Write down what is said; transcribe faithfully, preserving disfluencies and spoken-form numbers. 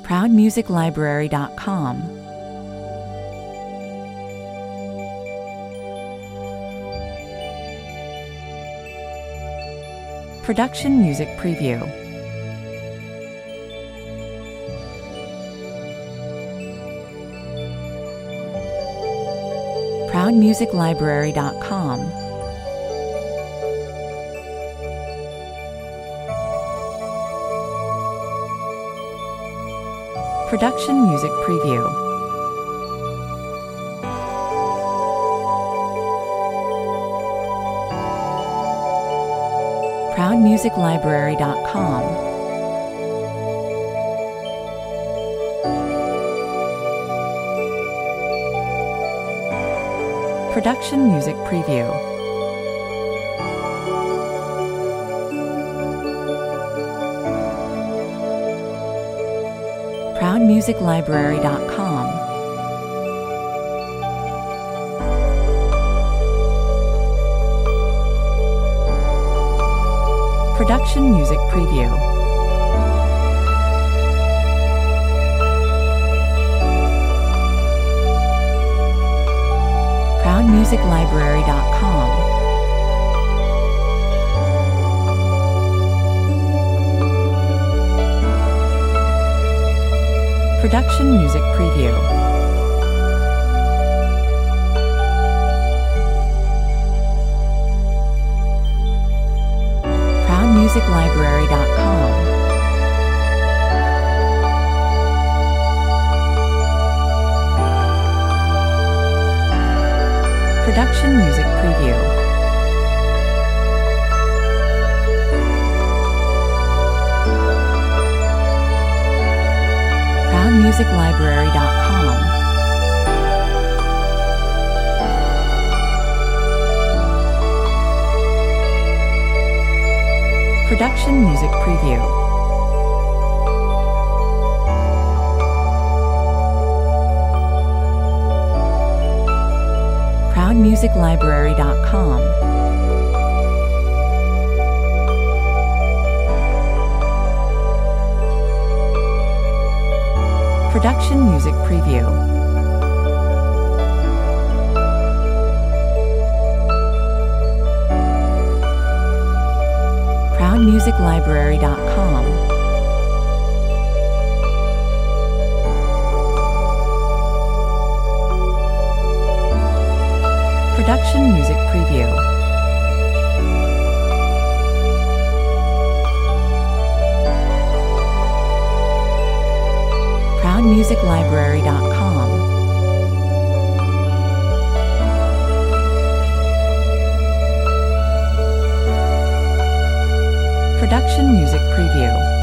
proud music library dot com. Production Music Preview. proud music library dot com. Production Music Preview. proud music library dot com. Production Music Preview. proud music library dot com. Production Music Preview. proud music library dot com. Production Music Preview. proud music library dot com. Production Music Preview. proud music library dot com. Production Music Preview. proud music library dot com. Production Music Preview. proud music library dot com. Production Music Preview. proud music library dot com. Production Music Preview.